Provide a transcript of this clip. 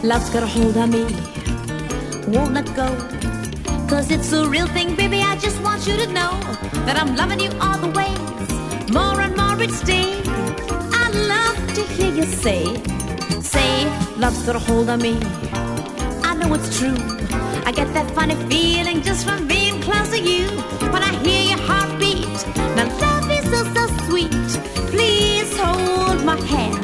Love's got a hold on me, won't let go. 'Cause it's a real thing, baby, I just want you to know that I'm loving you all the ways, more and more each day. I love to hear you say, love's got a hold on me. I know it's true, I get that funny feeling just from being close to you. When I hear your heartbeat, now love is so, so sweet. Please hold my hand,